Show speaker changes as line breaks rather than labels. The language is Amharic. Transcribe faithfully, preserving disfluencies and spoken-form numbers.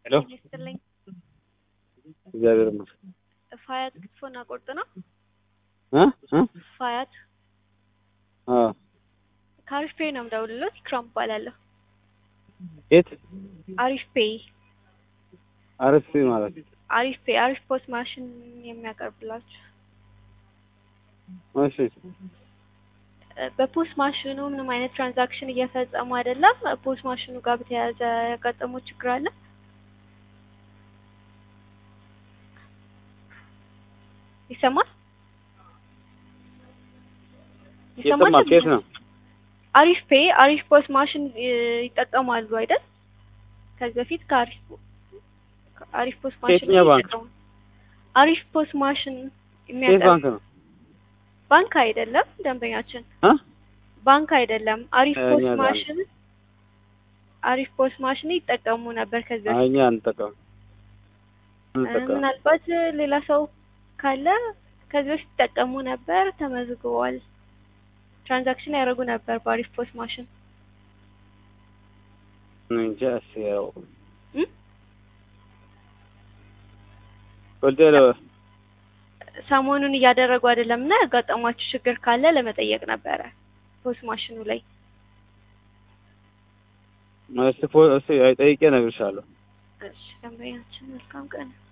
ሄሎ
ይስጥልኝ።
እግዚአብሔር ይመስገን።
ፋያት ክትፎና ቁርጥ ነው?
እ እ
ፋያት
አ
ከአሪፍ ፔይ ነው የምደውልልዎት። ኢክራም እባላለሁ።
የት
አሪፍ ፔይ
አሪፍ ማለት
አሪፍ ፔይ አሪፍ ፖስት ማሽን የሚያቀርብላችሁ።
እሺ
በፖስት ማሽኑ ምንም አይነት ትራንዛክሽን እየፈጸሙ አይደለም። ፖስት ማሽኑ ጋር በተያያዘ ያጋጠመው ችግር አለ? ይሰማል?
ይሰማል። ከየት ነው?
አሪፍ ፔይ አሪፍ ፖስት ማሽን ይጠቀማሉ አይደል? ከዚህ በፊት ከአሪፍ አሪፍ ፖስት ማሽን
ከየትኛው ባንክ?
ይጠቀማሉ። አሪፍ ፖስት ማሽን
ከየት
የሚያቀርብ
ባንክ ነው?
ባንክ አይደለም ደንበኛችን።
አ
ባንክ አይደለም። አሪፍ
እኛ
ፖስት
ባንክ።
ማሽን አሪፍ ፖስት ማሽን ይጠቀሙ ነበር ከዚህ በፊት።
እኛ አንጠቀም አንጠቀም።
ምናልባት ሌላ ሰው ካለ ከዚህ በፊት ይጠቀሙ ነበር፣ ተመዝግቧል። ትራንዛክሽን ያደርጉ ነበር በአሪፍ ፖስት ማሽን።
እንጃ ሲያው
እም
ወልደለ
ሰሞኑን እያደረጉ አይደለም እና ያጋጠሟችሁ ችግር ካለ ለመጠየቅ ነበረ ፖስት ማሽኑ ላይ።
ማለት ፖ እሺ አይጠይቄ እነግርሻለሁ።
እሺ ደንበኛችን መልካም ቀን።